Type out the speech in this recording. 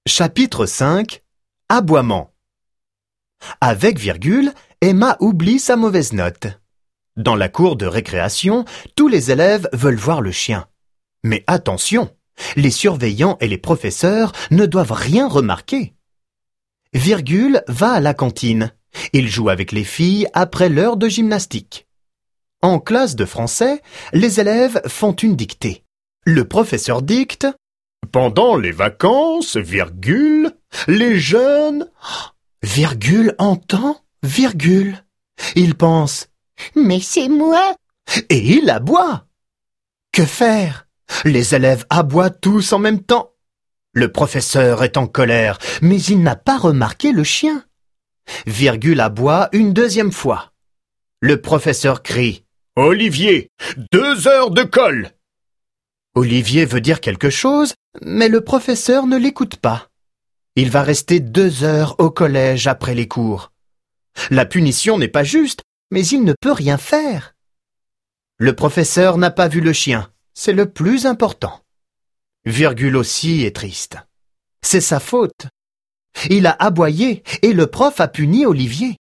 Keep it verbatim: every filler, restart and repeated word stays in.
Chapitre cinq. Aboiement. Avec virgule, Emma oublie sa mauvaise note. Dans la cour de récréation, tous les élèves veulent voir le chien. Mais attention, les surveillants et les professeurs ne doivent rien remarquer. Virgule va à la cantine. Il joue avec les filles après l'heure de gymnastique. En classe de français, les élèves font une dictée. Le professeur dicte « Pendant les vacances, virgule, les jeunes… » Virgule entend, virgule. Il pense « Mais c'est moi !» Et il aboie. Que faire? Les élèves aboient tous en même temps. Le professeur est en colère, mais il n'a pas remarqué le chien. Virgule aboie une deuxième fois. Le professeur crie « Olivier, deux heures de colle !» Olivier veut dire quelque chose, mais le professeur ne l'écoute pas. Il va rester deux heures au collège après les cours. La punition n'est pas juste, mais il ne peut rien faire. Le professeur n'a pas vu le chien, c'est le plus important. Virgule aussi est triste. C'est sa faute. Il a aboyé et le prof a puni Olivier.